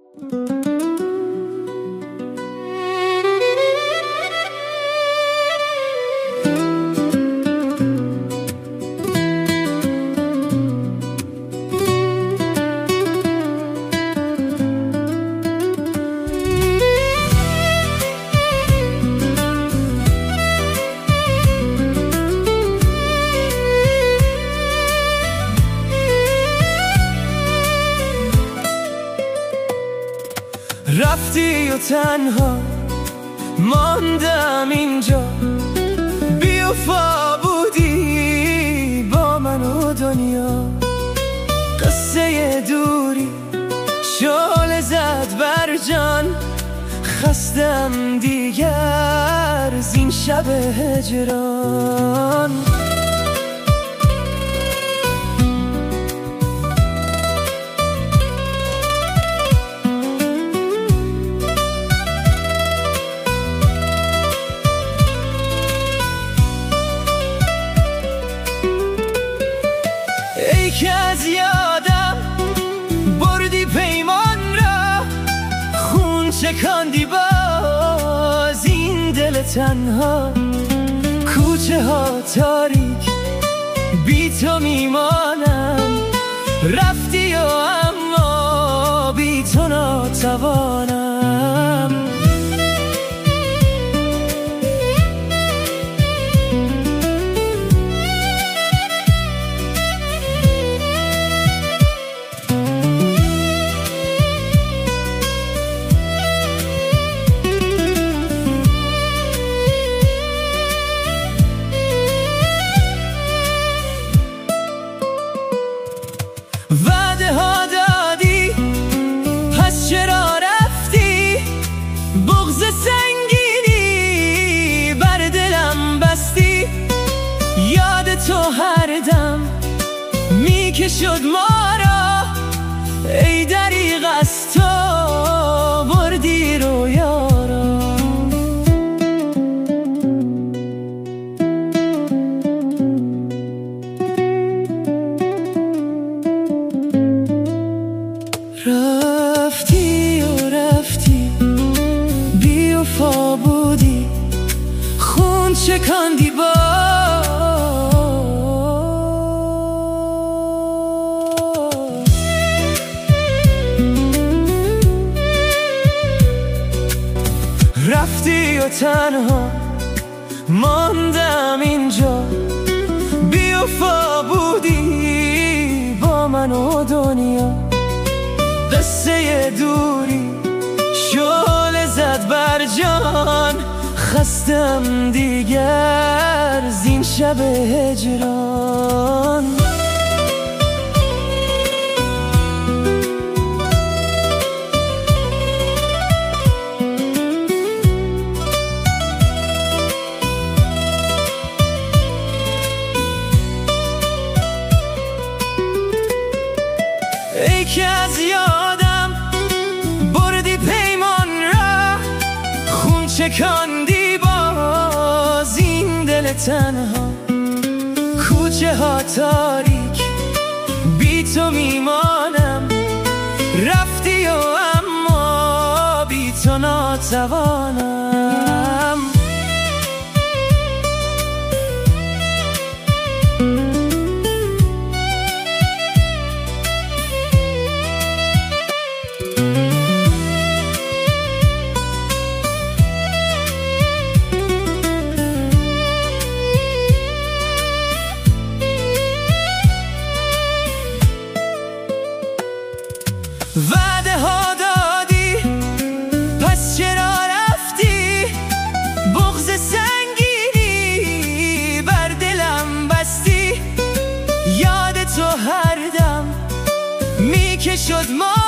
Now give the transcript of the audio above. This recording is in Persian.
رفتی و تنها ماندم اینجا، بی‌وفا بودی با من و دنیا. قصه دوری شعله زد بر جان، خستم دیگر زین شب هجران. که از یادم بردی پیمان را، خون چکاندی باز این دل تنها. کوچه ها تاریک بی تو میمانم، رفتی و اما بی تو ناتوانم. وعده ها دادی پس چرا رفتی، بغض سنگینی بر دلم بستی. یاد تو هر دم میکشد ما را، ای دریغ از تو بردی رویا را. رفتی و رفتی، بی‌وفا بودی، خون چکاندی باز. رفتی و تنها ماندم اینجا، بی‌وفا بودی با من و دنیا. قصه دوری شعله زد بر جان، خستم دیگر زین شب هجران. ای که از یادم بردی پیمان را، خون چکاندی باز این دل تنها. کوچه ها تاریک بی تو میمانم، رفتی و اما بی تو ناتوانم. وعده ها دادی پس چرا رفتی، بغض سنگینی بر دلم بستی. یاد تو هر دم میکشد ما